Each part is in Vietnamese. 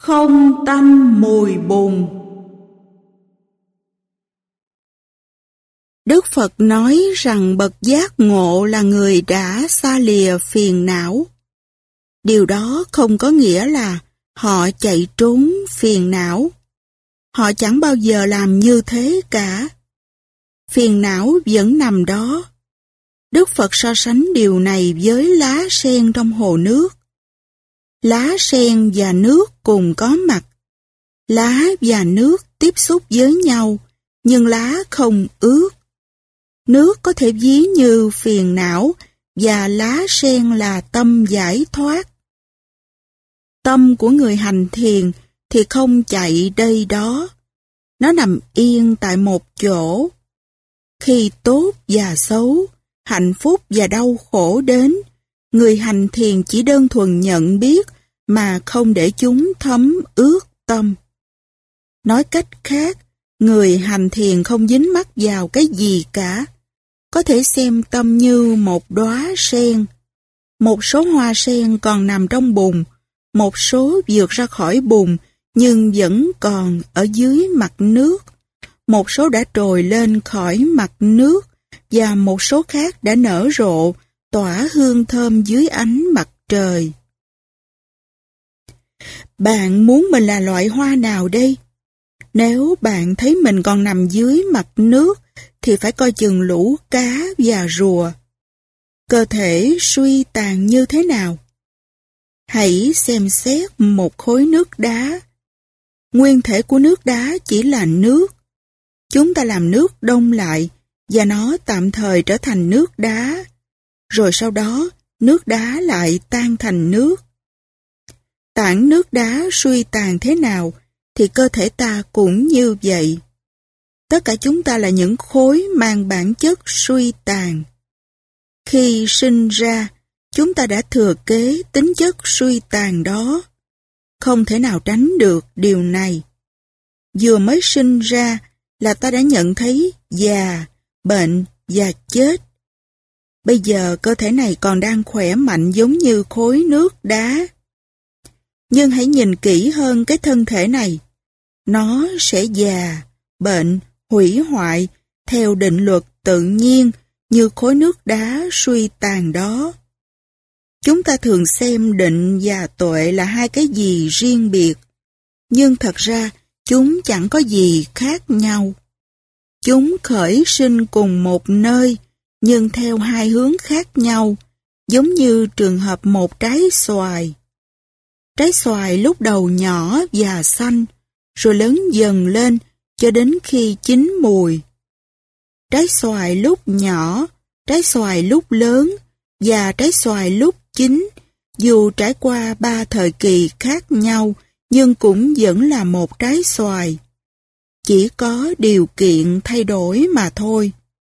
không tanh mùi bùn. Đức Phật nói rằng bậc giác ngộ là người đã xa lìa phiền não. Điều đó không có nghĩa là họ chạy trốn phiền não. Họ chẳng bao giờ làm như thế cả. Phiền não vẫn nằm đó. Đức Phật so sánh điều này với lá sen trong hồ nước. Lá sen và nước cùng có mặt. Lá và nước tiếp xúc với nhau, nhưng lá không ướt. Nước có thể ví như phiền não và lá sen là tâm giải thoát. Tâm của người hành thiền thì không chạy đây đó. Nó nằm yên tại một chỗ. Khi tốt và xấu, hạnh phúc và đau khổ đến, người hành thiền chỉ đơn thuần nhận biết mà không để chúng thấm ướt tâm. Nói cách khác, người hành thiền không dính mắc vào cái gì cả. Có thể xem tâm như một đóa sen. Một số hoa sen còn nằm trong bùn, một số vượt ra khỏi bùn nhưng vẫn còn ở dưới mặt nước. Một số đã trồi lên khỏi mặt nước và một số khác đã nở rộ, tỏa hương thơm dưới ánh mặt trời. Bạn muốn mình là loại hoa nào đây? Nếu bạn thấy mình còn nằm dưới mặt nước thì phải coi chừng lũ cá và rùa. Cơ thể suy tàn như thế nào? Hãy xem xét một khối nước đá. Nguyên thể của nước đá chỉ là nước. Chúng ta làm nước đông lại và nó tạm thời trở thành nước đá. Rồi sau đó, nước đá lại tan thành nước. Tảng nước đá suy tàn thế nào thì cơ thể ta cũng như vậy. Tất cả chúng ta là những khối mang bản chất suy tàn. Khi sinh ra, chúng ta đã thừa kế tính chất suy tàn đó. Không thể nào tránh được điều này. Vừa mới sinh ra là ta đã nhận thấy già, bệnh và chết. Bây giờ cơ thể này còn đang khỏe mạnh giống như khối nước đá. Nhưng hãy nhìn kỹ hơn cái thân thể này. Nó sẽ già, bệnh, hủy hoại theo định luật tự nhiên như khối nước đá suy tàn đó. Chúng ta thường xem định và tuệ là hai cái gì riêng biệt, nhưng thật ra chúng chẳng có gì khác nhau. Chúng khởi sinh cùng một nơi, nhưng theo hai hướng khác nhau, giống như trường hợp một trái xoài. Trái xoài lúc đầu nhỏ và xanh, rồi lớn dần lên cho đến khi chín mùi. Trái xoài lúc nhỏ, trái xoài lúc lớn và trái xoài lúc chín, dù trải qua 3 thời kỳ khác nhau, nhưng cũng vẫn là một trái xoài. Chỉ có điều kiện thay đổi mà thôi.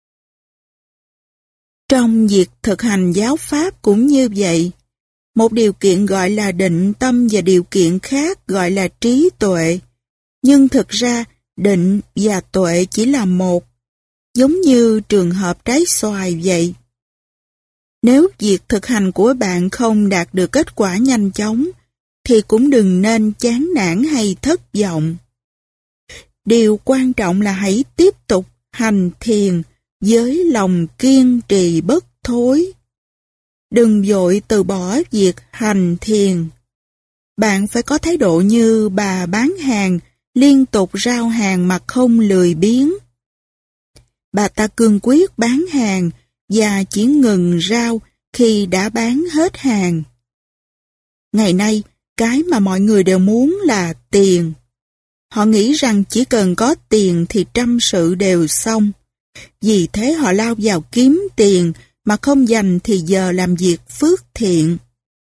Trong việc thực hành giáo pháp cũng như vậy. Một điều kiện gọi là định tâm và điều kiện khác gọi là trí tuệ. Nhưng thực ra, định và tuệ chỉ là một, giống như trường hợp trái xoài vậy. Nếu việc thực hành của bạn không đạt được kết quả nhanh chóng, thì cũng đừng nên chán nản hay thất vọng. Điều quan trọng là hãy tiếp tục hành thiền với lòng kiên trì bất thối. Đừng vội từ bỏ việc hành thiền. Bạn phải có thái độ như bà bán hàng, liên tục rao hàng mà không lười biếng. Bà ta cương quyết bán hàng và chỉ ngừng rao khi đã bán hết hàng. Ngày nay, cái mà mọi người đều muốn là tiền. Họ nghĩ rằng chỉ cần có tiền thì trăm sự đều xong. Vì thế họ lao vào kiếm tiền mà không dành thì giờ làm việc phước thiện.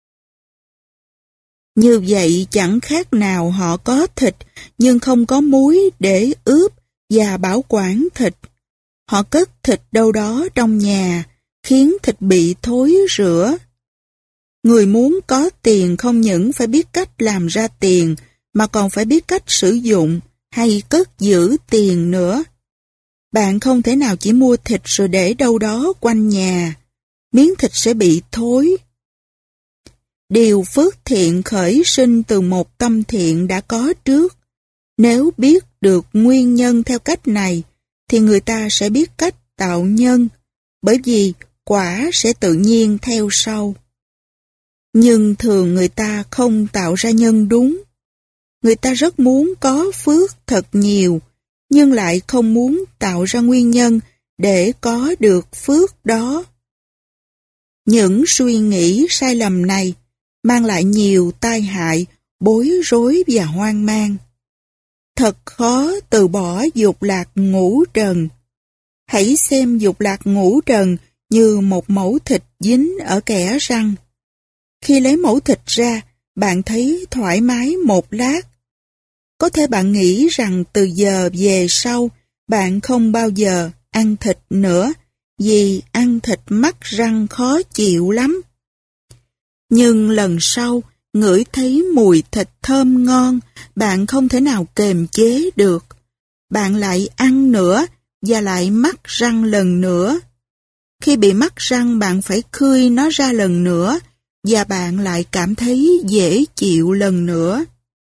Như vậy chẳng khác nào họ có thịt nhưng không có muối để ướp và bảo quản thịt. Họ cất thịt đâu đó trong nhà, khiến thịt bị thối rữa. Người muốn có tiền không những phải biết cách làm ra tiền, mà còn phải biết cách sử dụng hay cất giữ tiền nữa. Bạn không thể nào chỉ mua thịt rồi để đâu đó quanh nhà. Miếng thịt sẽ bị thối. Điều phước thiện khởi sinh từ một tâm thiện đã có trước. Nếu biết được nguyên nhân theo cách này, thì người ta sẽ biết cách tạo nhân, bởi vì quả sẽ tự nhiên theo sau. Nhưng thường người ta không tạo ra nhân đúng. Người ta rất muốn có phước thật nhiều, nhưng lại không muốn tạo ra nguyên nhân để có được phước đó. Những suy nghĩ sai lầm này mang lại nhiều tai hại, bối rối và hoang mang. Thật khó từ bỏ dục lạc ngũ trần. Hãy xem dục lạc ngũ trần như một mẩu thịt dính ở kẽ răng. Khi lấy mẩu thịt ra, bạn thấy thoải mái một lát. Có thể bạn nghĩ rằng từ giờ về sau, bạn không bao giờ ăn thịt nữa, vì ăn thịt mắc răng khó chịu lắm. Nhưng lần sau, ngửi thấy mùi thịt thơm ngon, bạn không thể nào kềm chế được. Bạn lại ăn nữa và lại mắc răng lần nữa. Khi bị mắc răng, bạn phải khươi nó ra lần nữa và bạn lại cảm thấy dễ chịu lần nữa.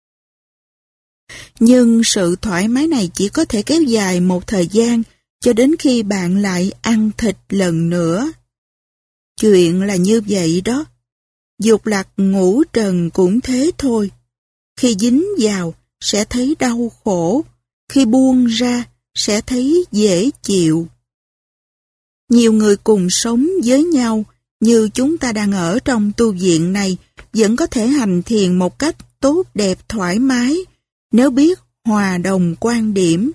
Nhưng sự thoải mái này chỉ có thể kéo dài một thời gian cho đến khi bạn lại ăn thịt lần nữa. Chuyện là như vậy đó. Dục lạc ngũ trần cũng thế thôi. Khi dính vào sẽ thấy đau khổ, khi buông ra sẽ thấy dễ chịu. Nhiều người cùng sống với nhau như chúng ta đang ở trong tu viện này vẫn có thể hành thiền một cách tốt đẹp thoải mái nếu biết hòa đồng quan điểm.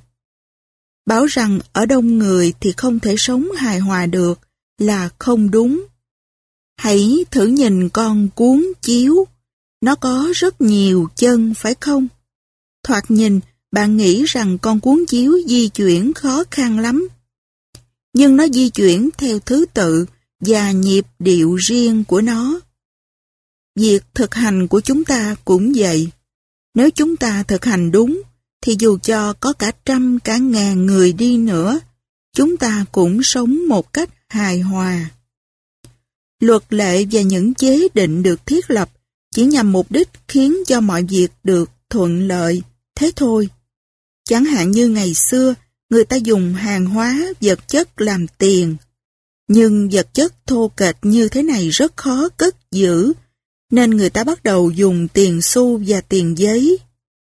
Bảo rằng ở đông người thì không thể sống hài hòa được là không đúng. Hãy thử nhìn con cuốn chiếu, nó có rất nhiều chân phải không? Thoạt nhìn, bạn nghĩ rằng con cuốn chiếu di chuyển khó khăn lắm. Nhưng nó di chuyển theo thứ tự và nhịp điệu riêng của nó. Việc thực hành của chúng ta cũng vậy. Nếu chúng ta thực hành đúng, thì dù cho có cả trăm cả ngàn người đi nữa, chúng ta cũng sống một cách hài hòa. Luật lệ và những chế định được thiết lập chỉ nhằm mục đích khiến cho mọi việc được thuận lợi, thế thôi. Chẳng hạn như ngày xưa, người ta dùng hàng hóa, vật chất làm tiền. Nhưng vật chất thô kệch như thế này rất khó cất giữ, nên người ta bắt đầu dùng tiền xu và tiền giấy.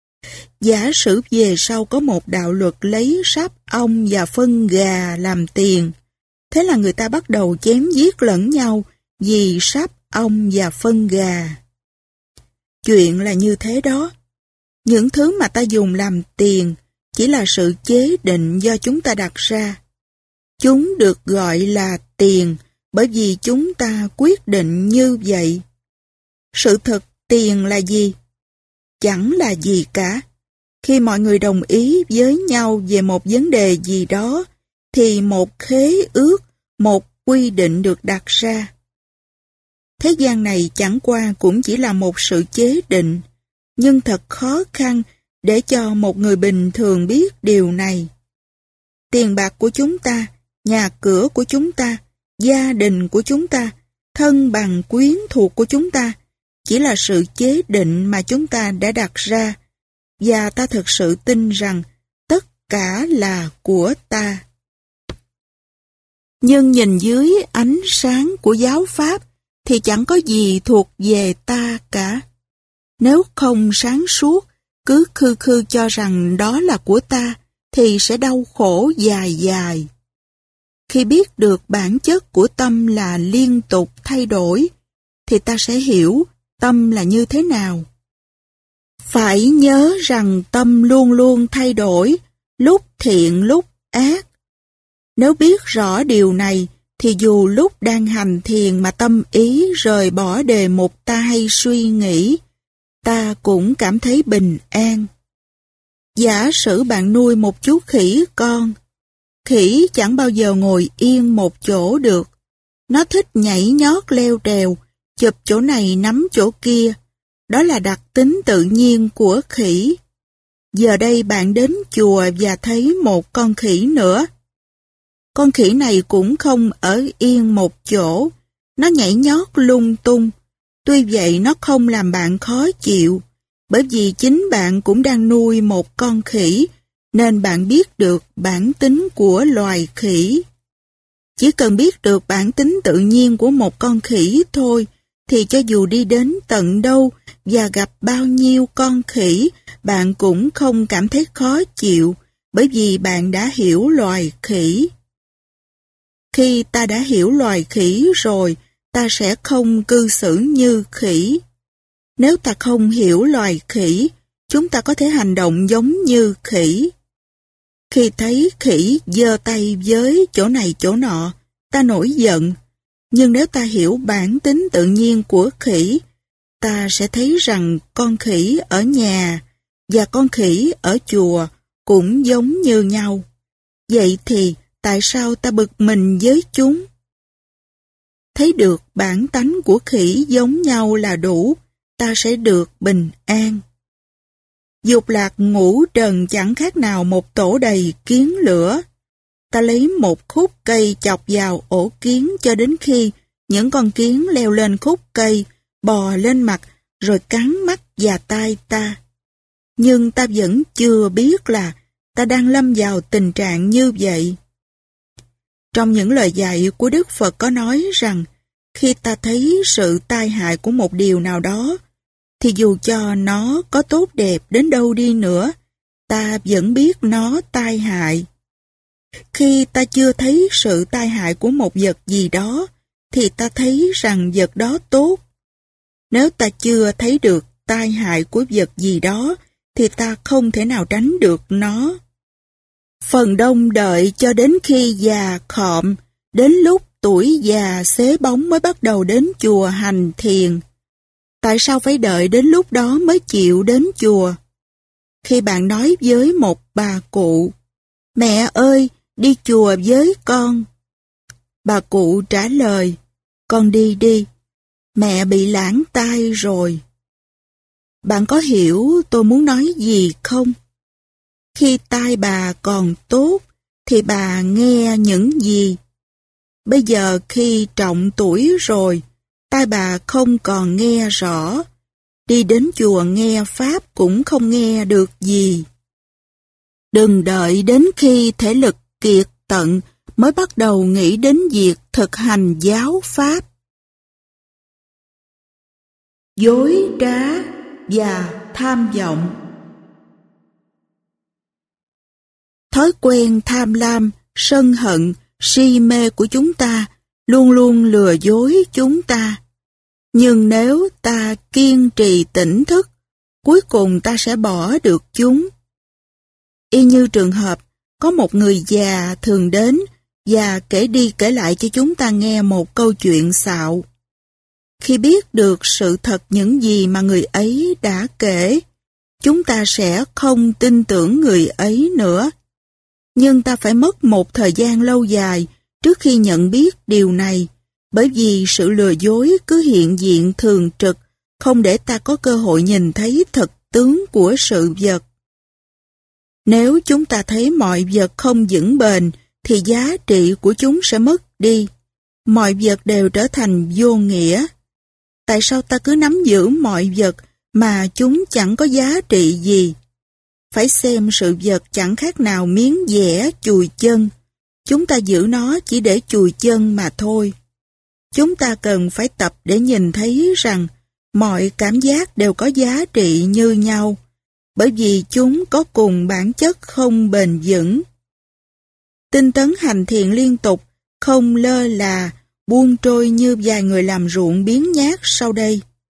Giả sử về sau có một đạo luật lấy sáp ong và phân gà làm tiền, thế là người ta bắt đầu chém giết lẫn nhau vì sáp ong và phân gà. Chuyện là như thế đó. Những thứ mà ta dùng làm tiền chỉ là sự chế định do chúng ta đặt ra. Chúng được gọi là tiền bởi vì chúng ta quyết định như vậy. Sự thật tiền là gì? Chẳng là gì cả. Khi mọi người đồng ý với nhau về một vấn đề gì đó, thì một khế ước, một quy định được đặt ra. Thế gian này chẳng qua cũng chỉ là một sự chế định, nhưng thật khó khăn để cho một người bình thường biết điều này. Tiền bạc của chúng ta, nhà cửa của chúng ta, gia đình của chúng ta, thân bằng quyến thuộc của chúng ta, chỉ là sự chế định mà chúng ta đã đặt ra, và ta thực sự tin rằng tất cả là của ta. Nhưng nhìn dưới ánh sáng của giáo pháp thì chẳng có gì thuộc về ta cả. Nếu không sáng suốt, cứ khư khư cho rằng đó là của ta, thì sẽ đau khổ dài dài. Khi biết được bản chất của tâm là liên tục thay đổi, thì ta sẽ hiểu tâm là như thế nào. Phải nhớ rằng tâm luôn luôn thay đổi, lúc thiện lúc ác. Nếu biết rõ điều này, thì dù lúc đang hành thiền mà tâm ý rời bỏ đề mục ta hay suy nghĩ, ta cũng cảm thấy bình an. Giả sử bạn nuôi một chú khỉ con. Khỉ chẳng bao giờ ngồi yên một chỗ được. Nó thích nhảy nhót leo trèo, chụp chỗ này nắm chỗ kia. Đó là đặc tính tự nhiên của khỉ. Giờ đây bạn đến chùa và thấy một con khỉ nữa. Con khỉ này cũng không ở yên một chỗ. Nó nhảy nhót lung tung. Tuy vậy nó không làm bạn khó chịu, bởi vì chính bạn cũng đang nuôi một con khỉ, nên bạn biết được bản tính của loài khỉ. Chỉ cần biết được bản tính tự nhiên của một con khỉ thôi, thì cho dù đi đến tận đâu và gặp bao nhiêu con khỉ, bạn cũng không cảm thấy khó chịu, bởi vì bạn đã hiểu loài khỉ. Khi ta đã hiểu loài khỉ rồi, ta sẽ không cư xử như khỉ. Nếu ta không hiểu loài khỉ, chúng ta có thể hành động giống như khỉ. Khi thấy khỉ giơ tay với chỗ này chỗ nọ, ta nổi giận. Nhưng nếu ta hiểu bản tính tự nhiên của khỉ, ta sẽ thấy rằng con khỉ ở nhà và con khỉ ở chùa cũng giống như nhau. Vậy thì tại sao ta bực mình với chúng? Thấy được bản tánh của khỉ giống nhau là đủ, ta sẽ được bình an. Dục lạc ngũ trần chẳng khác nào một tổ đầy kiến lửa. Ta lấy một khúc cây chọc vào ổ kiến cho đến khi những con kiến leo lên khúc cây, bò lên mặt, rồi cắn mắt và tai ta. Nhưng ta vẫn chưa biết là ta đang lâm vào tình trạng như vậy. Trong những lời dạy của Đức Phật có nói rằng, khi ta thấy sự tai hại của một điều nào đó, thì dù cho nó có tốt đẹp đến đâu đi nữa, ta vẫn biết nó tai hại. Khi ta chưa thấy sự tai hại của một vật gì đó, thì ta thấy rằng vật đó tốt. Nếu ta chưa thấy được tai hại của vật gì đó, thì ta không thể nào tránh được nó. Phần đông đợi cho đến khi già khọm, đến lúc tuổi già xế bóng mới bắt đầu đến chùa hành thiền. Tại sao phải đợi đến lúc đó mới chịu đến chùa? Khi bạn nói với một bà cụ, "Mẹ ơi, đi chùa với con." Bà cụ trả lời, "Con đi đi, mẹ bị lãng tai rồi." Bạn có hiểu tôi muốn nói gì không? Khi tai bà còn tốt, thì bà nghe những gì? Bây giờ khi trọng tuổi rồi, tai bà không còn nghe rõ. Đi đến chùa nghe Pháp cũng không nghe được gì. Đừng đợi đến khi thể lực kiệt tận mới bắt đầu nghĩ đến việc thực hành giáo Pháp. Dối trá và tham vọng. Thói quen tham lam, sân hận, si mê của chúng ta luôn luôn lừa dối chúng ta. Nhưng nếu ta kiên trì tỉnh thức, cuối cùng ta sẽ bỏ được chúng. Y như trường hợp, có một người già thường đến và kể đi kể lại cho chúng ta nghe một câu chuyện xạo. Khi biết được sự thật những gì mà người ấy đã kể, chúng ta sẽ không tin tưởng người ấy nữa. Nhưng ta phải mất một thời gian lâu dài trước khi nhận biết điều này, bởi vì sự lừa dối cứ hiện diện thường trực, không để ta có cơ hội nhìn thấy thực tướng của sự vật. Nếu chúng ta thấy mọi vật không vững bền, thì giá trị của chúng sẽ mất đi. Mọi vật đều trở thành vô nghĩa. Tại sao ta cứ nắm giữ mọi vật mà chúng chẳng có giá trị gì? Phải xem sự vật chẳng khác nào miếng dẻ chùi chân. Chúng ta giữ nó chỉ để chùi chân mà thôi. Chúng ta cần phải tập để nhìn thấy rằng mọi cảm giác đều có giá trị như nhau, bởi vì chúng có cùng bản chất không bền vững. Tinh tấn hành thiền liên tục, không lơ là, buông trôi như vài người làm ruộng biếng nhác sau đây.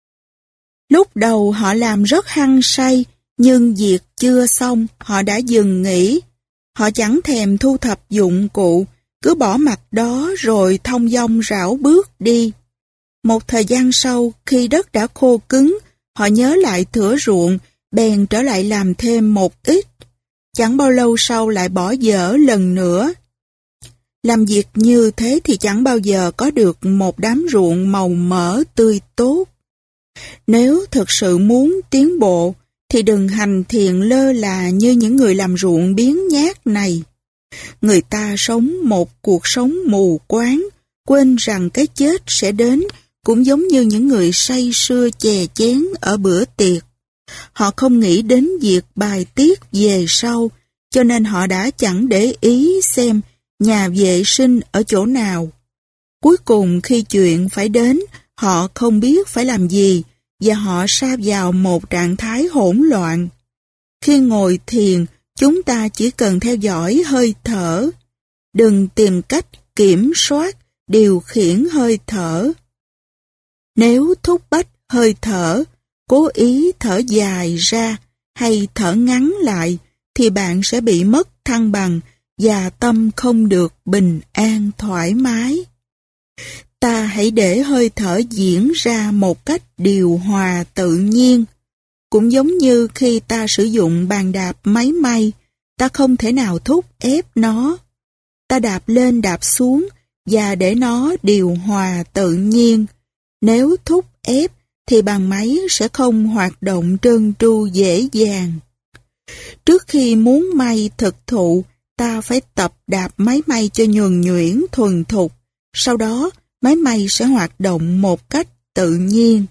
Lúc đầu họ làm rất hăng say, nhưng việc chưa xong, họ đã dừng nghỉ. Họ chẳng thèm thu thập dụng cụ, cứ bỏ mặc đó rồi thong dong rảo bước đi. Một thời gian sau, khi đất đã khô cứng, họ nhớ lại thửa ruộng, bèn trở lại làm thêm một ít. Chẳng bao lâu sau lại bỏ dở lần nữa. Làm việc như thế thì chẳng bao giờ có được một đám ruộng màu mỡ tươi tốt. Nếu thực sự muốn tiến bộ, thì đừng hành thiền lơ là như những người làm ruộng biếng nhác này. Người ta sống một cuộc sống mù quáng, quên rằng cái chết sẽ đến cũng giống như những người say sưa chè chén ở bữa tiệc. Họ không nghĩ đến việc bài tiết về sau, cho nên họ đã chẳng để ý xem nhà vệ sinh ở chỗ nào. Cuối cùng khi chuyện phải đến, họ không biết phải làm gì và họ sa vào một trạng thái hỗn loạn. Khi ngồi thiền, chúng ta chỉ cần theo dõi hơi thở. Đừng tìm cách kiểm soát, điều khiển hơi thở. Nếu thúc bách hơi thở, cố ý thở dài ra hay thở ngắn lại, thì bạn sẽ bị mất thăng bằng và tâm không được bình an thoải mái. Ta hãy để hơi thở diễn ra một cách điều hòa tự nhiên. Cũng giống như khi ta sử dụng bàn đạp máy may, ta không thể nào thúc ép nó. Ta đạp lên đạp xuống và để nó điều hòa tự nhiên. Nếu thúc ép thì bàn máy sẽ không hoạt động trơn tru dễ dàng. Trước khi muốn may thực thụ, ta phải tập đạp máy may cho nhuần nhuyễn thuần thục. Sau đó, máy may sẽ hoạt động một cách tự nhiên.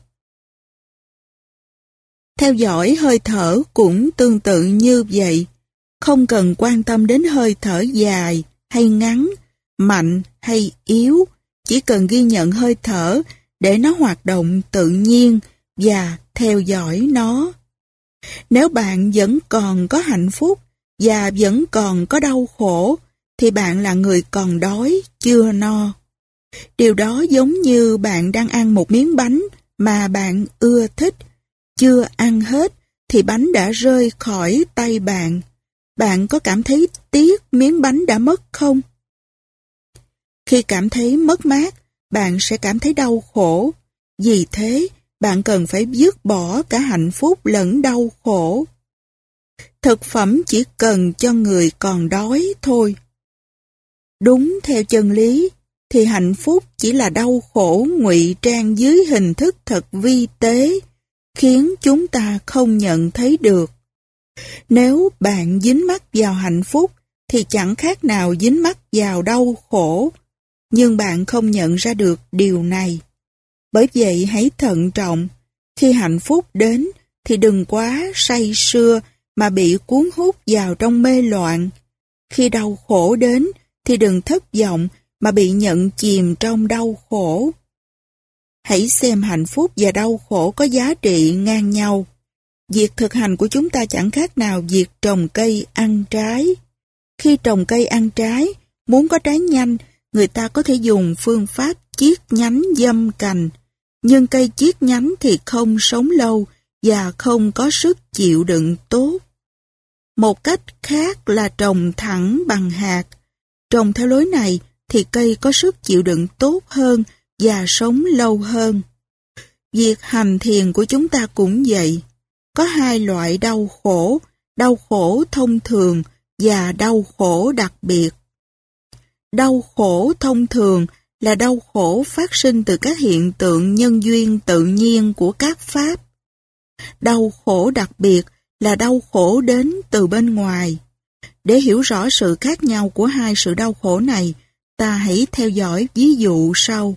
Theo dõi hơi thở cũng tương tự như vậy. Không cần quan tâm đến hơi thở dài hay ngắn, mạnh hay yếu. Chỉ cần ghi nhận hơi thở để nó hoạt động tự nhiên và theo dõi nó. Nếu bạn vẫn còn có hạnh phúc và vẫn còn có đau khổ, thì bạn là người còn đói, chưa no. Điều đó giống như bạn đang ăn một miếng bánh mà bạn ưa thích. Chưa ăn hết thì bánh đã rơi khỏi tay bạn. Bạn có cảm thấy tiếc miếng bánh đã mất không? Khi cảm thấy mất mát, bạn sẽ cảm thấy đau khổ. Vì thế, bạn cần phải dứt bỏ cả hạnh phúc lẫn đau khổ. Thực phẩm chỉ cần cho người còn đói thôi. Đúng theo chân lý, thì hạnh phúc chỉ là đau khổ ngụy trang dưới hình thức thật vi tế, khiến chúng ta không nhận thấy được. Nếu bạn dính mắc vào hạnh phúc, thì chẳng khác nào dính mắc vào đau khổ. Nhưng bạn không nhận ra được điều này. Bởi vậy hãy thận trọng. Khi hạnh phúc đến, thì đừng quá say sưa mà bị cuốn hút vào trong mê loạn. Khi đau khổ đến, thì đừng thất vọng mà bị nhận chìm trong đau khổ. Hãy xem hạnh phúc và đau khổ có giá trị ngang nhau. Việc thực hành của chúng ta chẳng khác nào việc trồng cây ăn trái. Khi trồng cây ăn trái, muốn có trái nhanh, người ta có thể dùng phương pháp chiết nhánh giâm cành. Nhưng cây chiết nhánh thì không sống lâu và không có sức chịu đựng tốt. Một cách khác là trồng thẳng bằng hạt. Trồng theo lối này thì cây có sức chịu đựng tốt hơn và sống lâu hơn. Việc hành thiền của chúng ta cũng vậy. Có hai loại đau khổ thông thường và đau khổ đặc biệt. Đau khổ thông thường là đau khổ phát sinh từ các hiện tượng nhân duyên tự nhiên của các pháp. Đau khổ đặc biệt là đau khổ đến từ bên ngoài. Để hiểu rõ sự khác nhau của hai sự đau khổ này, ta hãy theo dõi ví dụ sau.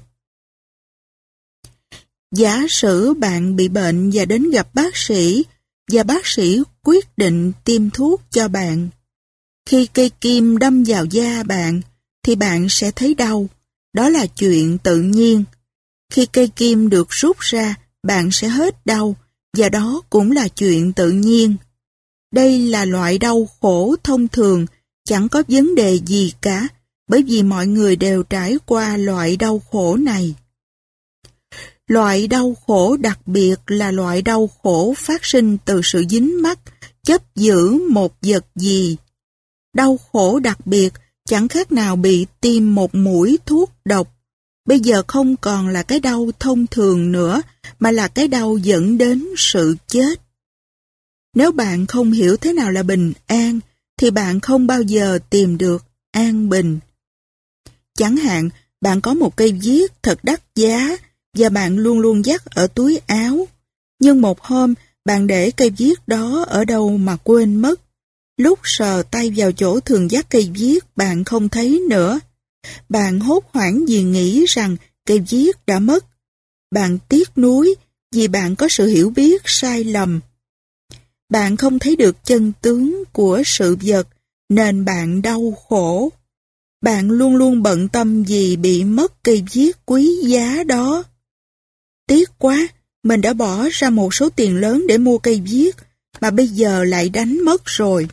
Giả sử bạn bị bệnh và đến gặp bác sĩ, và bác sĩ quyết định tiêm thuốc cho bạn. Khi cây kim đâm vào da bạn, thì bạn sẽ thấy đau. Đó là chuyện tự nhiên. Khi cây kim được rút ra, bạn sẽ hết đau, và đó cũng là chuyện tự nhiên. Đây là loại đau khổ thông thường, chẳng có vấn đề gì cả, bởi vì mọi người đều trải qua loại đau khổ này. Loại đau khổ đặc biệt là loại đau khổ phát sinh từ sự dính mắc, chấp giữ một vật gì. Đau khổ đặc biệt chẳng khác nào bị tiêm một mũi thuốc độc. Bây giờ không còn là cái đau thông thường nữa, mà là cái đau dẫn đến sự chết. Nếu bạn không hiểu thế nào là bình an, thì bạn không bao giờ tìm được an bình. Chẳng hạn, bạn có một cây viết thật đắt giá, và bạn luôn luôn dắt ở túi áo. Nhưng một hôm, bạn để cây viết đó ở đâu mà quên mất. Lúc sờ tay vào chỗ thường dắt cây viết, bạn không thấy nữa. Bạn hốt hoảng vì nghĩ rằng cây viết đã mất. Bạn tiếc nuối vì bạn có sự hiểu biết sai lầm. Bạn không thấy được chân tướng của sự vật nên bạn đau khổ. Bạn luôn luôn bận tâm vì bị mất cây viết quý giá đó. Tiếc quá, mình đã bỏ ra một số tiền lớn để mua cây viết mà bây giờ lại đánh mất rồi.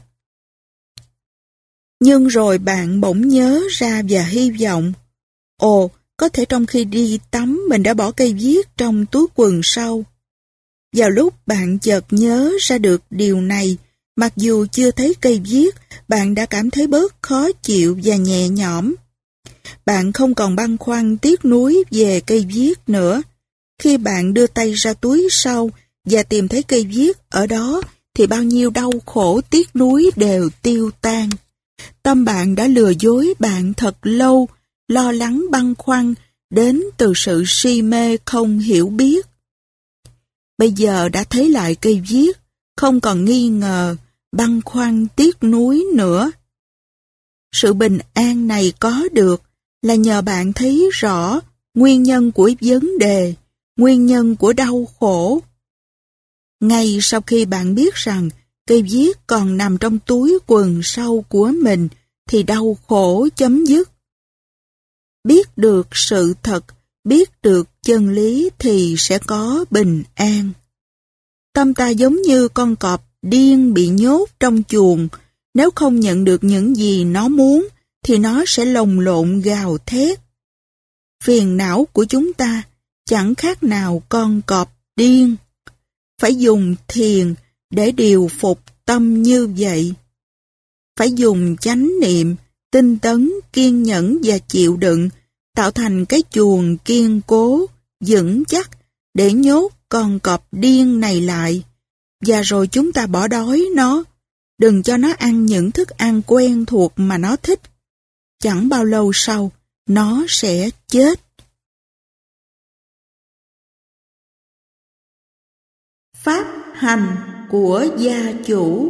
Nhưng rồi bạn bỗng nhớ ra và hy vọng, ồ, có thể trong khi đi tắm mình đã bỏ cây viết trong túi quần sau. Vào lúc bạn chợt nhớ ra được điều này, mặc dù chưa thấy cây viết, bạn đã cảm thấy bớt khó chịu và nhẹ nhõm. Bạn không còn băn khoăn tiếc nuối về cây viết nữa. Khi bạn đưa tay ra túi sau và tìm thấy cây viết ở đó, thì bao nhiêu đau khổ tiếc nuối đều tiêu tan. Tâm bạn đã lừa dối bạn thật lâu, lo lắng băn khoăn đến từ sự si mê không hiểu biết. Bây giờ đã thấy lại cây viết, không còn nghi ngờ, băn khoăn tiếc nuối nữa. Sự bình an này có được là nhờ bạn thấy rõ nguyên nhân của vấn đề, nguyên nhân của đau khổ. Ngay sau khi bạn biết rằng cây viết còn nằm trong túi quần sau của mình, thì đau khổ chấm dứt. Biết được sự thật, biết được chân lý thì sẽ có bình an. Tâm ta giống như con cọp điên bị nhốt trong chuồng, nếu không nhận được những gì nó muốn, thì nó sẽ lồng lộn gào thét. Phiền não của chúng ta chẳng khác nào con cọp điên. Phải dùng thiền để điều phục tâm như vậy. Phải dùng chánh niệm, tinh tấn, kiên nhẫn và chịu đựng, tạo thành cái chuồng kiên cố, vững chắc để nhốt con cọp điên này lại. Và rồi chúng ta bỏ đói nó, đừng cho nó ăn những thức ăn quen thuộc mà nó thích. Chẳng bao lâu sau, nó sẽ chết. Pháp hành của gia chủ.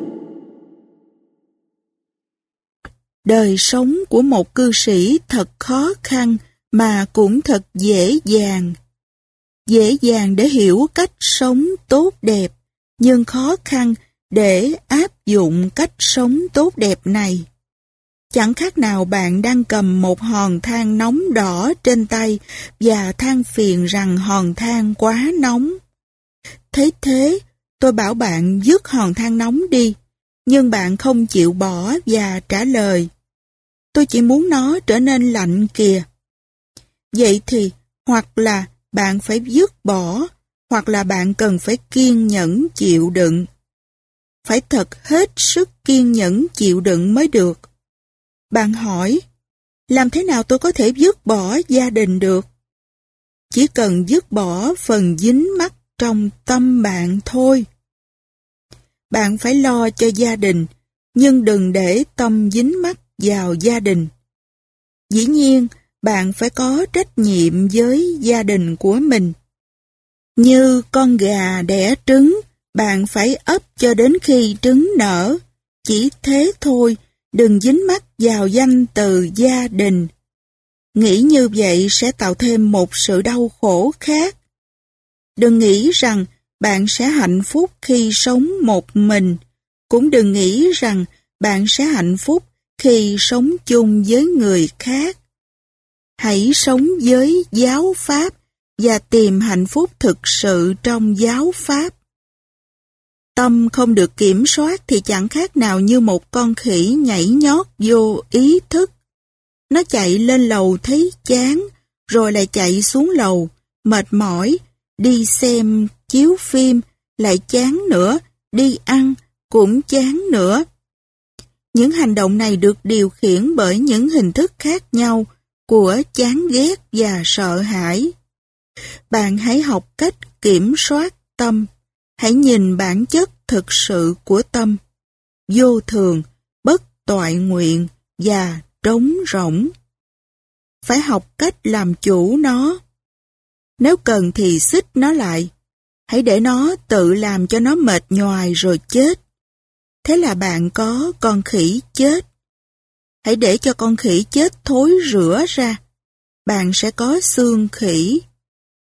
Đời sống của một cư sĩ thật khó khăn mà cũng thật dễ dàng. Dễ dàng để hiểu cách sống tốt đẹp, nhưng khó khăn để áp dụng cách sống tốt đẹp này. Chẳng khác nào bạn đang cầm một hòn than nóng đỏ trên tay và than phiền rằng hòn than quá nóng. Thế thế, tôi bảo bạn dứt hòn than nóng đi, nhưng bạn không chịu bỏ và trả lời, tôi chỉ muốn nó trở nên lạnh kìa. Vậy thì, hoặc là bạn phải dứt bỏ, hoặc là bạn cần phải kiên nhẫn chịu đựng. Phải thật hết sức kiên nhẫn chịu đựng mới được. Bạn hỏi, làm thế nào tôi có thể dứt bỏ gia đình được? Chỉ cần dứt bỏ phần dính mắc trong tâm bạn thôi. Bạn phải lo cho gia đình, nhưng đừng để tâm dính mắc vào gia đình. Dĩ nhiên, bạn phải có trách nhiệm với gia đình của mình. Như con gà đẻ trứng, bạn phải ấp cho đến khi trứng nở. Chỉ thế thôi, đừng dính mắc vào danh từ gia đình. Nghĩ như vậy sẽ tạo thêm một sự đau khổ khác. Đừng nghĩ rằng bạn sẽ hạnh phúc khi sống một mình. Cũng đừng nghĩ rằng bạn sẽ hạnh phúc khi sống chung với người khác. Hãy sống với giáo pháp và tìm hạnh phúc thực sự trong giáo pháp. Tâm không được kiểm soát thì chẳng khác nào như một con khỉ nhảy nhót vô ý thức. Nó chạy lên lầu thấy chán, rồi lại chạy xuống lầu, mệt mỏi, đi xem chiếu phim, lại chán nữa, đi ăn, cũng chán nữa. Những hành động này được điều khiển bởi những hình thức khác nhau của chán ghét và sợ hãi. Bạn hãy học cách kiểm soát tâm. Hãy nhìn bản chất thực sự của tâm, vô thường, bất toại nguyện và trống rỗng. Phải học cách làm chủ nó. Nếu cần thì xích nó lại. Hãy để nó tự làm cho nó mệt nhoài rồi chết. Thế là bạn có con khỉ chết. Hãy để cho con khỉ chết thối rữa ra. Bạn sẽ có xương khỉ.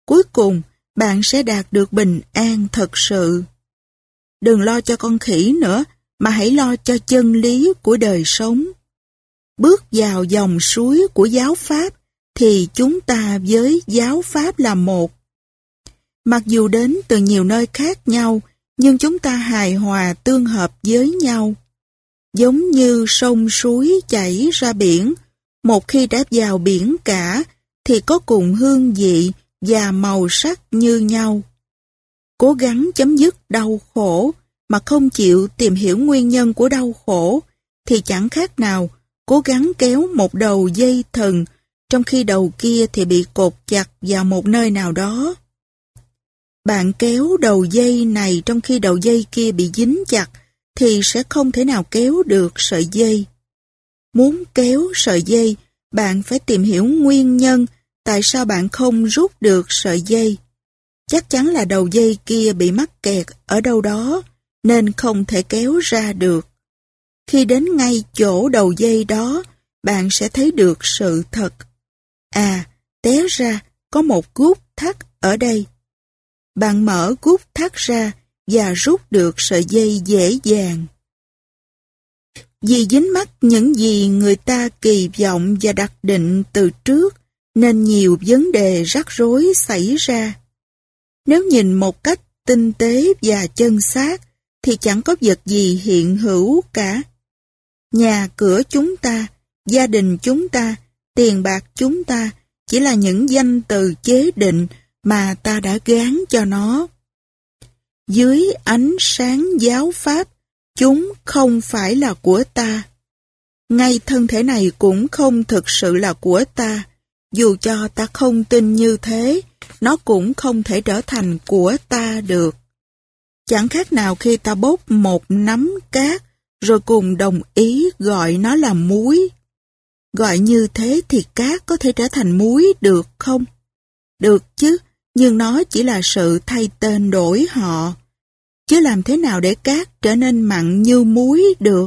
cuối cùng bạn sẽ đạt được bình an thật sự. Đừng lo cho con khỉ nữa, mà hãy lo cho chân lý của đời sống. Bước vào dòng suối của giáo pháp, thì chúng ta với giáo pháp là một. Mặc dù đến từ nhiều nơi khác nhau, nhưng chúng ta hài hòa tương hợp với nhau. Giống như sông suối chảy ra biển, một khi đã vào biển cả, thì có cùng hương vị và màu sắc như nhau. Cố gắng chấm dứt đau khổ, mà không chịu tìm hiểu nguyên nhân của đau khổ, thì chẳng khác nào cố gắng kéo một đầu dây thừng, trong khi đầu kia thì bị cột chặt vào một nơi nào đó. Bạn kéo đầu dây này trong khi đầu dây kia bị dính chặt, thì sẽ không thể nào kéo được sợi dây. Muốn kéo sợi dây, bạn phải tìm hiểu nguyên nhân tại sao bạn không rút được sợi dây. Chắc chắn là đầu dây kia bị mắc kẹt ở đâu đó, nên không thể kéo ra được. Khi đến ngay chỗ đầu dây đó, bạn sẽ thấy được sự thật. À, té ra có một cút thắt ở đây. Bạn mở cút thắt ra và rút được sợi dây dễ dàng. Vì dính mắc những gì người ta kỳ vọng và đặt định từ trước, nên nhiều vấn đề rắc rối xảy ra. Nếu nhìn một cách tinh tế và chân xác, thì chẳng có vật gì hiện hữu cả. Nhà cửa chúng ta, gia đình chúng ta, tiền bạc chúng ta chỉ là những danh từ chế định mà ta đã gán cho nó. Dưới ánh sáng giáo pháp, chúng không phải là của ta. Ngay thân thể này cũng không thực sự là của ta. Dù cho ta không tin như thế, nó cũng không thể trở thành của ta được. Chẳng khác nào khi ta bốc một nắm cát, rồi cùng đồng ý gọi nó là muối. Gọi như thế thì cát có thể trở thành muối được không? Được chứ, nhưng nó chỉ là sự thay tên đổi họ. Chứ làm thế nào để cát trở nên mặn như muối được?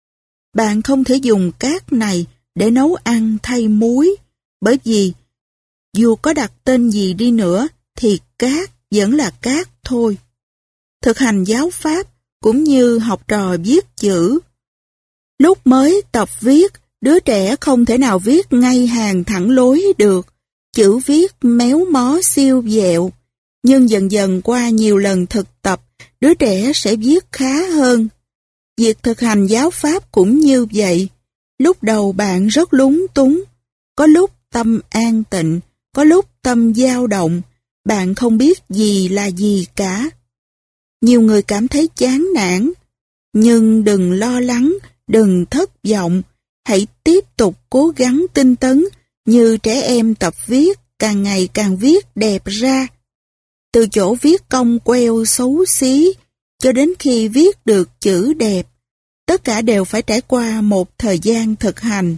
Bạn không thể dùng cát này để nấu ăn thay muối, bởi vì dù có đặt tên gì đi nữa thì cát vẫn là cát thôi. Thực hành giáo pháp cũng như học trò viết chữ. Lúc mới tập viết, đứa trẻ không thể nào viết ngay hàng thẳng lối được. Chữ viết méo mó siêu vẹo. Nhưng dần dần qua nhiều lần thực tập, đứa trẻ sẽ viết khá hơn. Việc thực hành giáo pháp cũng như vậy. Lúc đầu bạn rất lúng túng. Có lúc tâm an tịnh, có lúc tâm dao động. Bạn không biết gì là gì cả. Nhiều người cảm thấy chán nản. Nhưng đừng lo lắng, đừng thất vọng. Hãy tiếp tục cố gắng tinh tấn như trẻ em tập viết, càng ngày càng viết đẹp ra. Từ chỗ viết cong queo xấu xí cho đến khi viết được chữ đẹp, tất cả đều phải trải qua một thời gian thực hành.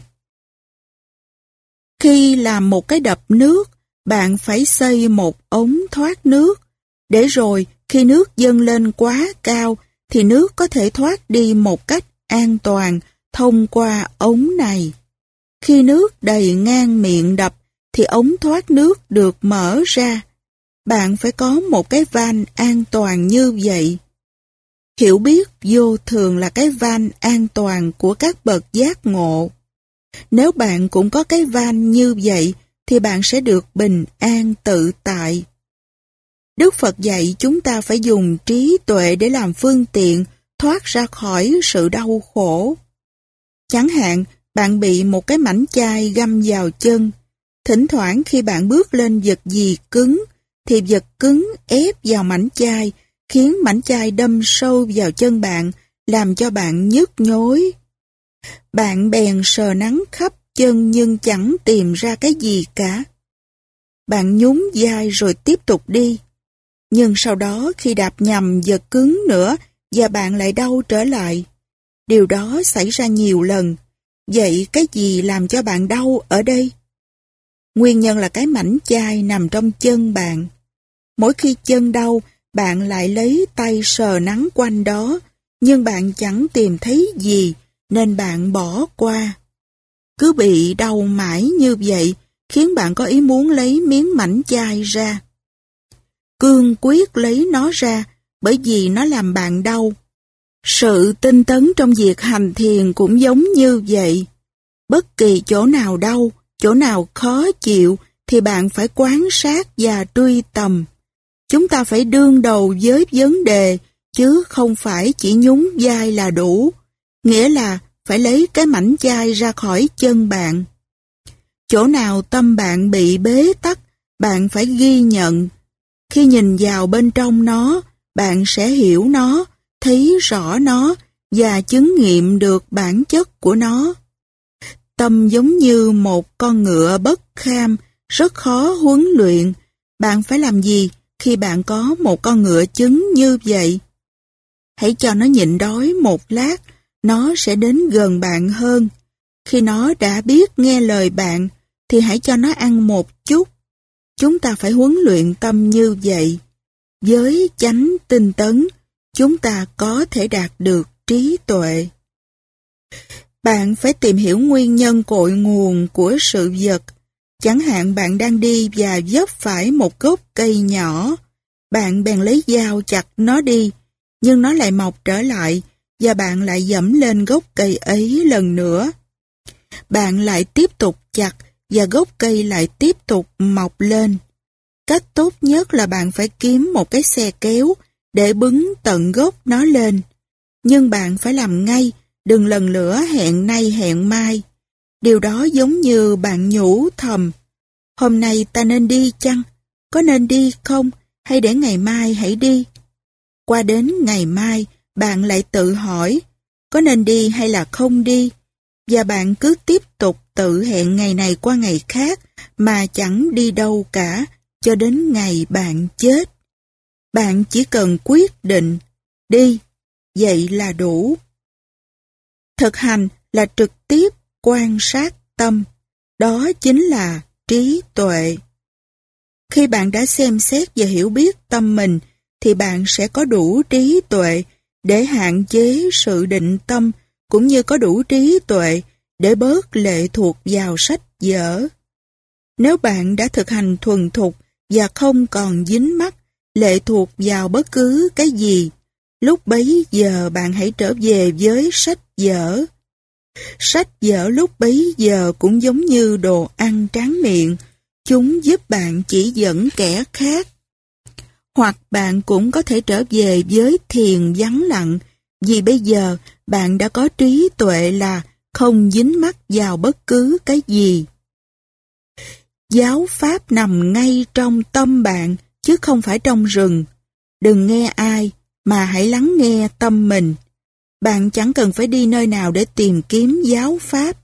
Khi làm một cái đập nước, bạn phải xây một ống thoát nước, để rồi khi nước dâng lên quá cao thì nước có thể thoát đi một cách an toàn thông qua ống này. Khi nước đầy ngang miệng đập thì ống thoát nước được mở ra. Bạn phải có một cái van an toàn như vậy. Hiểu biết vô thường là cái van an toàn của các bậc giác ngộ. Nếu bạn cũng có cái van như vậy thì bạn sẽ được bình an tự tại. Đức Phật dạy chúng ta phải dùng trí tuệ để làm phương tiện thoát ra khỏi sự đau khổ. Chẳng hạn, bạn bị một cái mảnh chai găm vào chân. Thỉnh thoảng khi bạn bước lên vật gì cứng, thì vật cứng ép vào mảnh chai, khiến mảnh chai đâm sâu vào chân bạn, làm cho bạn nhức nhối. Bạn bèn sờ nắn khắp chân nhưng chẳng tìm ra cái gì cả. Bạn nhún vai rồi tiếp tục đi. Nhưng sau đó khi đạp nhầm vật cứng nữa và bạn lại đau trở lại. Điều đó xảy ra nhiều lần. Vậy cái gì làm cho bạn đau ở đây? Nguyên nhân là cái mảnh chai nằm trong chân bạn. Mỗi khi chân đau, bạn lại lấy tay sờ nắn quanh đó, nhưng bạn chẳng tìm thấy gì, nên bạn bỏ qua. Cứ bị đau mãi như vậy, khiến bạn có ý muốn lấy miếng mảnh chai ra. cương quyết lấy nó ra, bởi vì nó làm bạn đau. Sự tinh tấn trong việc hành thiền cũng giống như vậy. Bất kỳ chỗ nào đau, chỗ nào khó chịu, thì bạn phải quan sát và truy tầm. Chúng ta phải đương đầu với vấn đề, chứ không phải chỉ nhún vai là đủ. Nghĩa là phải lấy cái mảnh chai ra khỏi chân bạn. Chỗ nào tâm bạn bị bế tắc, bạn phải ghi nhận. Khi nhìn vào bên trong nó, bạn sẽ hiểu nó, thấy rõ nó và chứng nghiệm được bản chất của nó. Tâm giống như một con ngựa bất kham, rất khó huấn luyện. Bạn phải làm gì khi bạn có một con ngựa trứng như vậy? Hãy cho nó nhịn đói một lát, nó sẽ đến gần bạn hơn. Khi nó đã biết nghe lời bạn, thì hãy cho nó ăn một chút. Chúng ta phải huấn luyện tâm như vậy. Với chánh tinh tấn, chúng ta có thể đạt được trí tuệ. Bạn phải tìm hiểu nguyên nhân cội nguồn của sự vật. Chẳng hạn bạn đang đi và vấp phải một gốc cây nhỏ. Bạn bèn lấy dao chặt nó đi, nhưng nó lại mọc trở lại và bạn lại giẫm lên gốc cây ấy lần nữa. Bạn lại tiếp tục chặt và gốc cây lại tiếp tục mọc lên. Cách tốt nhất là bạn phải kiếm một cái xe kéo để bứng tận gốc nó lên. Nhưng bạn phải làm ngay, đừng lần lữa hẹn nay hẹn mai. Điều đó giống như bạn nhủ thầm: hôm nay ta nên đi chăng? Có nên đi không? Hay để ngày mai hãy đi? Qua đến ngày mai, bạn lại tự hỏi: có nên đi hay là không đi? Và bạn cứ tiếp tục tự hẹn ngày này qua ngày khác mà chẳng đi đâu cả, cho đến ngày bạn chết. Bạn chỉ cần quyết định, đi, vậy là đủ. Thực hành là trực tiếp quan sát tâm, đó chính là trí tuệ. Khi bạn đã xem xét và hiểu biết tâm mình, thì bạn sẽ có đủ trí tuệ để hạn chế sự định tâm, cũng như có đủ trí tuệ để bớt lệ thuộc vào sách vở. Nếu bạn đã thực hành thuần thục và không còn dính mắc, lệ thuộc vào bất cứ cái gì, lúc bấy giờ bạn hãy trở về với sách vở. Sách vở lúc bấy giờ cũng giống như đồ ăn tráng miệng, chúng giúp bạn chỉ dẫn kẻ khác. Hoặc bạn cũng có thể trở về với thiền vắng lặng, vì bây giờ bạn đã có trí tuệ là không dính mắc vào bất cứ cái gì. Giáo pháp nằm ngay trong tâm bạn, chứ không phải trong rừng. Đừng nghe ai, mà hãy lắng nghe tâm mình. Bạn chẳng cần phải đi nơi nào để tìm kiếm giáo pháp.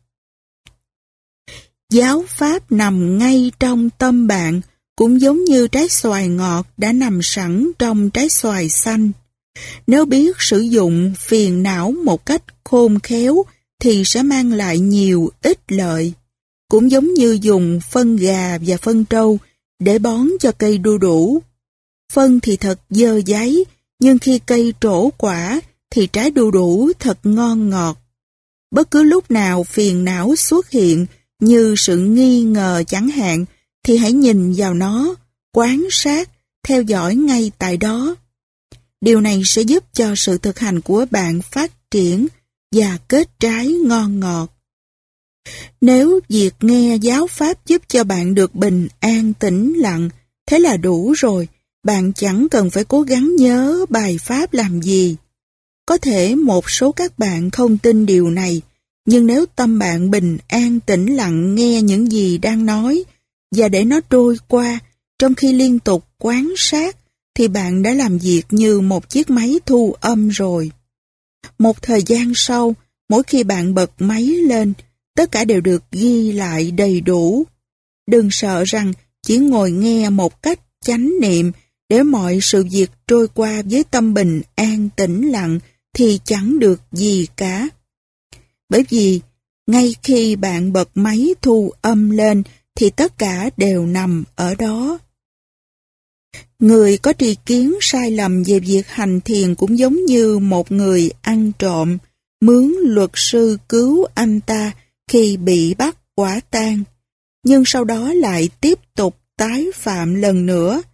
Giáo pháp nằm ngay trong tâm bạn, cũng giống như trái xoài ngọt đã nằm sẵn trong trái xoài xanh. Nếu biết sử dụng phiền não một cách khôn khéo, thì sẽ mang lại nhiều ích lợi. Cũng giống như dùng phân gà và phân trâu để bón cho cây đu đủ. Phân thì thật dơ dáy, nhưng khi cây trổ quả thì trái đu đủ thật ngon ngọt. Bất cứ lúc nào phiền não xuất hiện, như sự nghi ngờ chẳng hạn, thì hãy nhìn vào nó, quan sát, theo dõi ngay tại đó. Điều này sẽ giúp cho sự thực hành của bạn phát triển và kết trái ngon ngọt. Nếu việc nghe giáo pháp giúp cho bạn được bình an tĩnh lặng, thế là đủ rồi, bạn chẳng cần phải cố gắng nhớ bài pháp làm gì. Có thể một số các bạn không tin điều này, nhưng nếu tâm bạn bình an tĩnh lặng nghe những gì đang nói, và để nó trôi qua, trong khi liên tục quan sát, thì bạn đã làm việc như một chiếc máy thu âm rồi. Một thời gian sau, mỗi khi bạn bật máy lên, tất cả đều được ghi lại đầy đủ. Đừng sợ rằng chỉ ngồi nghe một cách chánh niệm để mọi sự việc trôi qua với tâm bình an tĩnh lặng thì chẳng được gì cả. Bởi vì ngay khi bạn bật máy thu âm lên thì tất cả đều nằm ở đó. Người có tri kiến sai lầm về việc hành thiền cũng giống như một người ăn trộm, mướn luật sư cứu anh ta khi bị bắt quả tang, nhưng sau đó lại tiếp tục tái phạm lần nữa.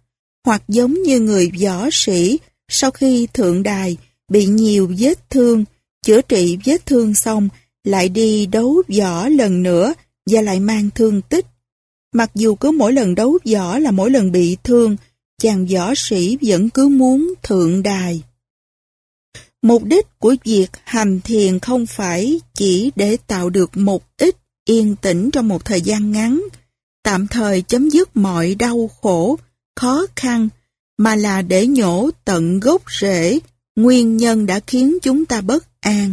hoặc giống như người võ sĩ sau khi thượng đài bị nhiều vết thương, chữa trị vết thương xong lại đi đấu võ lần nữa và lại mang thương tích. Mặc dù cứ mỗi lần đấu võ là mỗi lần bị thương, chàng võ sĩ vẫn cứ muốn thượng đài. Mục đích của việc hành thiền không phải chỉ để tạo được một ít yên tĩnh trong một thời gian ngắn, tạm thời chấm dứt mọi đau khổ, khó khăn, mà là để nhổ tận gốc rễ, nguyên nhân đã khiến chúng ta bất an.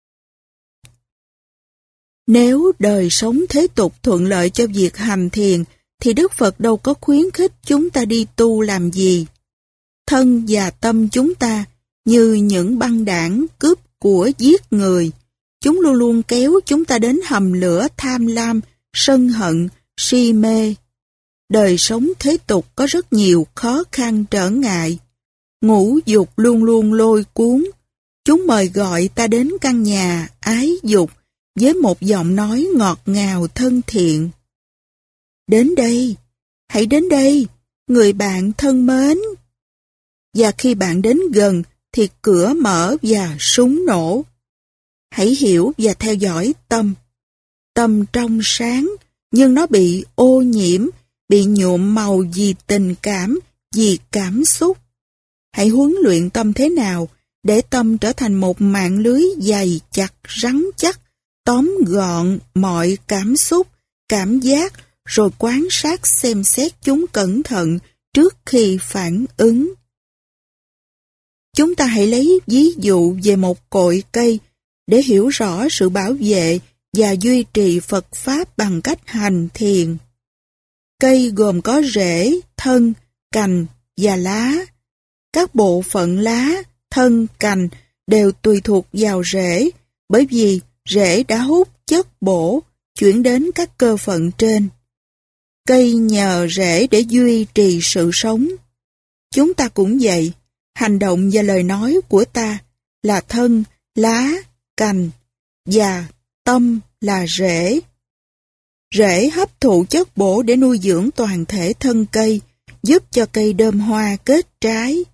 Nếu đời sống thế tục thuận lợi cho việc hành thiền, thì Đức Phật đâu có khuyến khích chúng ta đi tu làm gì. Thân và tâm chúng ta, như những băng đảng cướp của giết người, chúng luôn luôn kéo chúng ta đến hầm lửa tham lam, sân hận, si mê. Đời sống thế tục có rất nhiều khó khăn trở ngại. Ngũ dục luôn luôn lôi cuốn. Chúng mời gọi ta đến căn nhà ái dục với một giọng nói ngọt ngào thân thiện. Đến đây, hãy đến đây, người bạn thân mến. Và khi bạn đến gần thì cửa mở và súng nổ. Hãy hiểu và theo dõi tâm. Tâm trong sáng, nhưng nó bị ô nhiễm, bị nhuộm màu vì tình cảm, vì cảm xúc. Hãy huấn luyện tâm thế nào để tâm trở thành một mạng lưới dày chặt, rắn chắc, tóm gọn mọi cảm xúc, cảm giác, rồi quan sát xem xét chúng cẩn thận trước khi phản ứng. Chúng ta hãy lấy ví dụ về một cội cây để hiểu rõ sự bảo vệ và duy trì Phật Pháp bằng cách hành thiền. Cây gồm có rễ, thân, cành và lá. Các bộ phận lá, thân, cành đều tùy thuộc vào rễ, bởi vì rễ đã hút chất bổ chuyển đến các cơ phận trên. Cây nhờ rễ để duy trì sự sống. Chúng ta cũng vậy, hành động và lời nói của ta là thân, lá, cành và tâm là rễ. Rễ hấp thụ chất bổ để nuôi dưỡng toàn thể thân cây, giúp cho cây đơm hoa kết trái.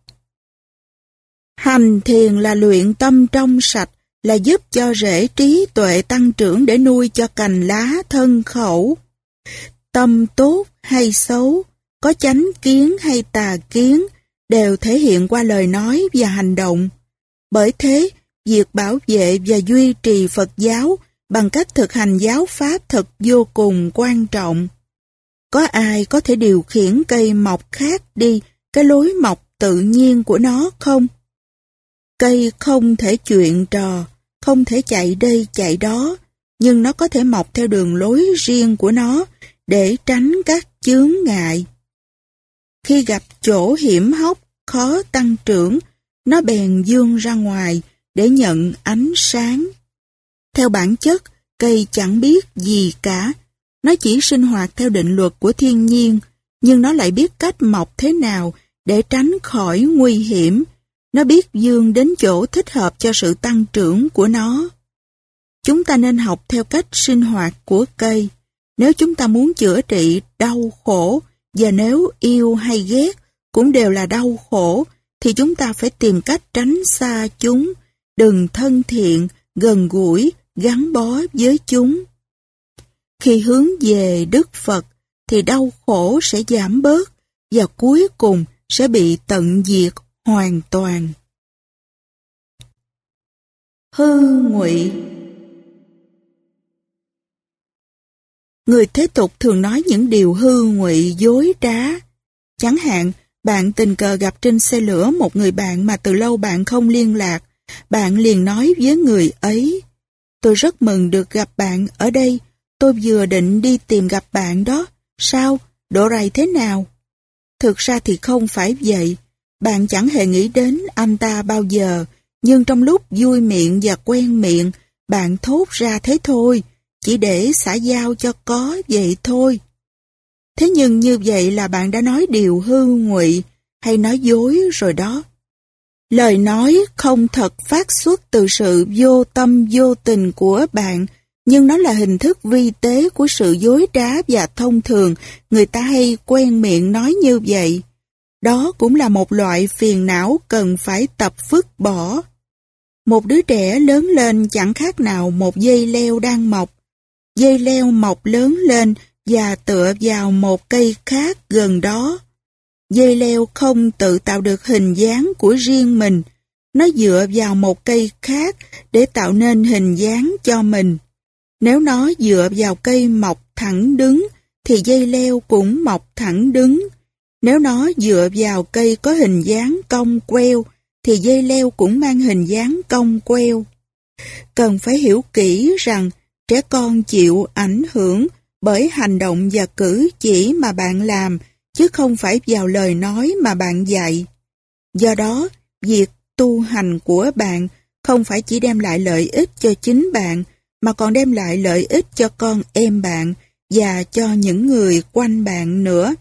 Hành thiền là luyện tâm trong sạch, là giúp cho rễ trí tuệ tăng trưởng để nuôi cho cành lá thân khẩu. Tâm tốt hay xấu, có chánh kiến hay tà kiến, đều thể hiện qua lời nói và hành động. Bởi thế, việc bảo vệ và duy trì Phật giáo bằng cách thực hành giáo pháp thật vô cùng quan trọng. Có ai có thể điều khiển cây mọc khác đi cái lối mọc tự nhiên của nó không? Cây không thể chuyện trò, không thể chạy đây chạy đó, nhưng nó có thể mọc theo đường lối riêng của nó để tránh các chướng ngại. Khi gặp chỗ hiểm hóc, khó tăng trưởng, nó bèn vươn ra ngoài để nhận ánh sáng. Theo bản chất, cây chẳng biết gì cả. Nó chỉ sinh hoạt theo định luật của thiên nhiên, nhưng nó lại biết cách mọc thế nào để tránh khỏi nguy hiểm. Nó biết vươn đến chỗ thích hợp cho sự tăng trưởng của nó. Chúng ta nên học theo cách sinh hoạt của cây. Nếu chúng ta muốn chữa trị đau khổ, và nếu yêu hay ghét cũng đều là đau khổ, thì chúng ta phải tìm cách tránh xa chúng, đừng thân thiện, gần gũi, gắn bó với chúng. Khi hướng về Đức Phật, thì đau khổ sẽ giảm bớt, và cuối cùng sẽ bị tận diệt hoàn toàn. Hư ngụy. Người thế tục thường nói những điều hư ngụy dối trá. Chẳng hạn, bạn tình cờ gặp trên xe lửa một người bạn mà từ lâu bạn không liên lạc. Bạn liền nói với người ấy: "Tôi rất mừng được gặp bạn ở đây. Tôi vừa định đi tìm gặp bạn đó. Sao? Độ rày thế nào?" Thực ra thì không phải vậy. Bạn chẳng hề nghĩ đến anh ta bao giờ, nhưng trong lúc vui miệng và quen miệng, bạn thốt ra thế thôi, chỉ để xã giao cho có vậy thôi. Thế nhưng như vậy là bạn đã nói điều hư ngụy hay nói dối rồi đó. Lời nói không thật phát xuất từ sự vô tâm vô tình của bạn, nhưng nó là hình thức vi tế của sự dối trá, và thông thường người ta hay quen miệng nói như vậy. Đó cũng là một loại phiền não cần phải tập vứt bỏ. Một đứa trẻ lớn lên chẳng khác nào một dây leo đang mọc. Dây leo mọc lớn lên và tựa vào một cây khác gần đó. Dây leo không tự tạo được hình dáng của riêng mình. Nó dựa vào một cây khác để tạo nên hình dáng cho mình. Nếu nó dựa vào cây mọc thẳng đứng, thì dây leo cũng mọc thẳng đứng. Nếu nó dựa vào cây có hình dáng cong queo, thì dây leo cũng mang hình dáng cong queo. Cần phải hiểu kỹ rằng trẻ con chịu ảnh hưởng bởi hành động và cử chỉ mà bạn làm, chứ không phải vào lời nói mà bạn dạy. Do đó, việc tu hành của bạn không phải chỉ đem lại lợi ích cho chính bạn, mà còn đem lại lợi ích cho con em bạn và cho những người quanh bạn nữa.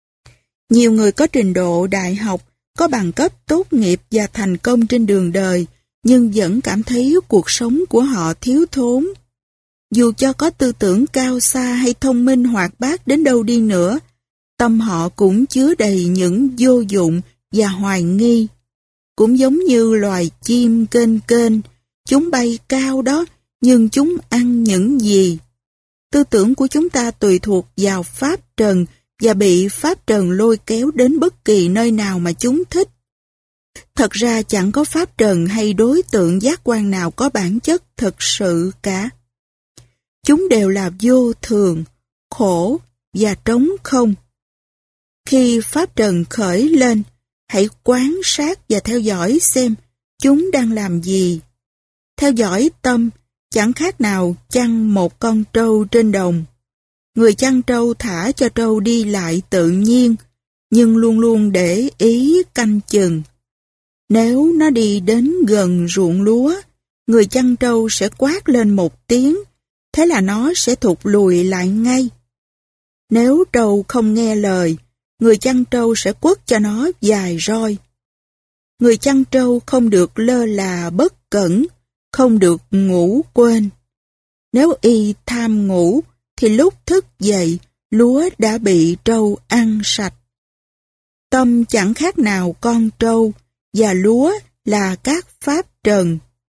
Nhiều người có trình độ đại học, có bằng cấp tốt nghiệp và thành công trên đường đời, nhưng vẫn cảm thấy cuộc sống của họ thiếu thốn. Dù cho có tư tưởng cao xa hay thông minh hoạt bát đến đâu đi nữa, tâm họ cũng chứa đầy những vô dụng và hoài nghi. Cũng giống như loài chim kênh kênh, chúng bay cao đó, nhưng chúng ăn những gì? Tư tưởng của chúng ta tùy thuộc vào pháp trần và bị pháp trần lôi kéo đến bất kỳ nơi nào mà chúng thích. Thật ra chẳng có pháp trần hay đối tượng giác quan nào có bản chất thực sự cả. Chúng đều là vô thường, khổ và trống không. Khi pháp trần khởi lên, hãy quan sát và theo dõi xem chúng đang làm gì. Theo dõi tâm chẳng khác nào chăn một con trâu trên đồng. Người chăn trâu thả cho trâu đi lại tự nhiên, nhưng luôn luôn để ý canh chừng. Nếu nó đi đến gần ruộng lúa, người chăn trâu sẽ quát lên một tiếng, thế là nó sẽ thụt lùi lại ngay. Nếu trâu không nghe lời, người chăn trâu sẽ quất cho nó vài roi. Người chăn trâu không được lơ là bất cẩn, không được ngủ quên. Nếu y tham ngủ, thì lúc thức dậy, lúa đã bị trâu ăn sạch. Tâm chẳng khác nào con trâu, và lúa là các pháp trần.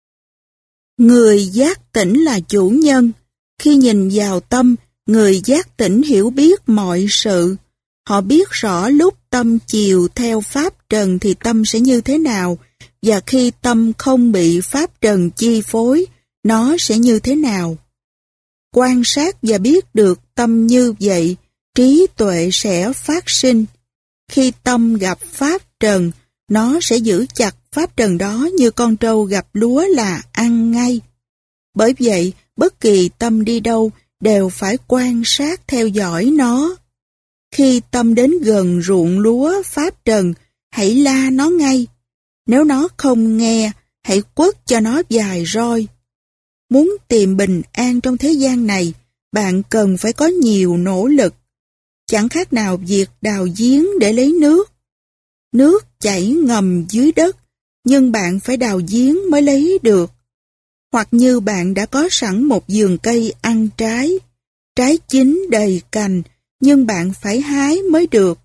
Người giác tỉnh là chủ nhân. Khi nhìn vào tâm, người giác tỉnh hiểu biết mọi sự. Họ biết rõ lúc tâm chiều theo pháp trần thì tâm sẽ như thế nào, và khi tâm không bị pháp trần chi phối, nó sẽ như thế nào. Quan sát và biết được tâm như vậy, trí tuệ sẽ phát sinh. Khi tâm gặp pháp trần, nó sẽ giữ chặt pháp trần đó như con trâu gặp lúa là ăn ngay. Bởi vậy, bất kỳ tâm đi đâu đều phải quan sát theo dõi nó. Khi tâm đến gần ruộng lúa pháp trần, hãy la nó ngay. Nếu nó không nghe, hãy quất cho nó vài roi. Muốn tìm bình an trong thế gian này, bạn cần phải có nhiều nỗ lực. Chẳng khác nào việc đào giếng để lấy nước. Nước chảy ngầm dưới đất, nhưng bạn phải đào giếng mới lấy được. Hoặc như bạn đã có sẵn một vườn cây ăn trái, trái chín đầy cành, nhưng bạn phải hái mới được.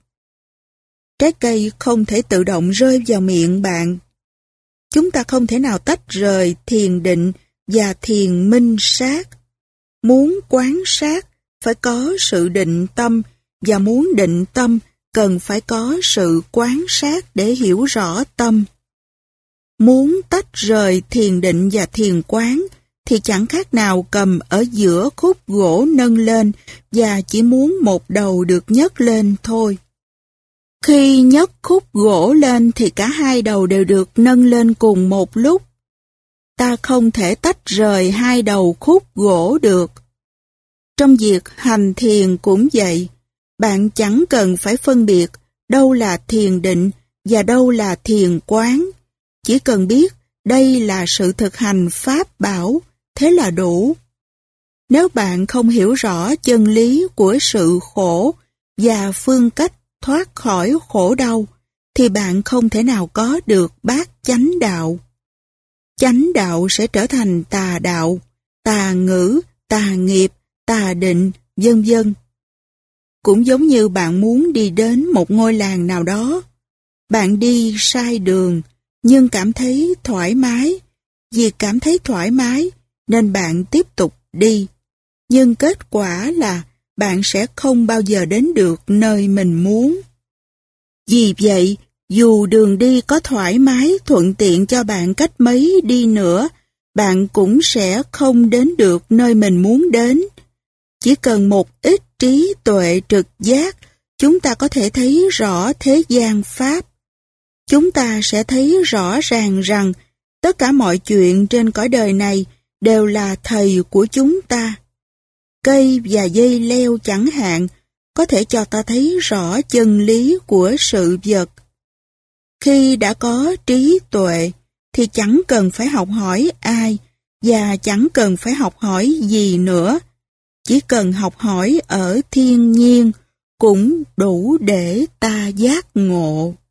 Trái cây không thể tự động rơi vào miệng bạn. Chúng ta không thể nào tách rời thiền định và thiền minh sát. Muốn quán sát phải có sự định tâm, và muốn định tâm cần phải có sự quán sát để hiểu rõ tâm. Muốn tách rời thiền định và thiền quán thì chẳng khác nào cầm ở giữa khúc gỗ nâng lên và chỉ muốn một đầu được nhấc lên thôi. Khi nhấc khúc gỗ lên thì cả hai đầu đều được nâng lên cùng một lúc. Ta không thể tách rời hai đầu khúc gỗ được. Trong việc hành thiền cũng vậy, bạn chẳng cần phải phân biệt đâu là thiền định và đâu là thiền quán. Chỉ cần biết đây là sự thực hành pháp bảo, thế là đủ. Nếu bạn không hiểu rõ chân lý của sự khổ và phương cách thoát khỏi khổ đau, thì bạn không thể nào có được bát chánh đạo. Chánh đạo sẽ trở thành tà đạo, tà ngữ, tà nghiệp, tà định, vân vân. Cũng giống như bạn muốn đi đến một ngôi làng nào đó, Bạn đi sai đường, nhưng cảm thấy thoải mái. Vì cảm thấy thoải mái, nên bạn tiếp tục đi. Nhưng kết quả là bạn sẽ không bao giờ đến được nơi mình muốn. Vì vậy, dù đường đi có thoải mái, thuận tiện cho bạn cách mấy đi nữa, bạn cũng sẽ không đến được nơi mình muốn đến. Chỉ cần một ít trí tuệ trực giác, chúng ta có thể thấy rõ thế gian Pháp. Chúng ta sẽ thấy rõ ràng rằng tất cả mọi chuyện trên cõi đời này đều là thầy của chúng ta. Cây và dây leo chẳng hạn có thể cho ta thấy rõ chân lý của sự vật. Khi đã có trí tuệ thì chẳng cần phải học hỏi ai và chẳng cần phải học hỏi gì nữa. Chỉ cần học hỏi ở thiên nhiên cũng đủ để ta giác ngộ.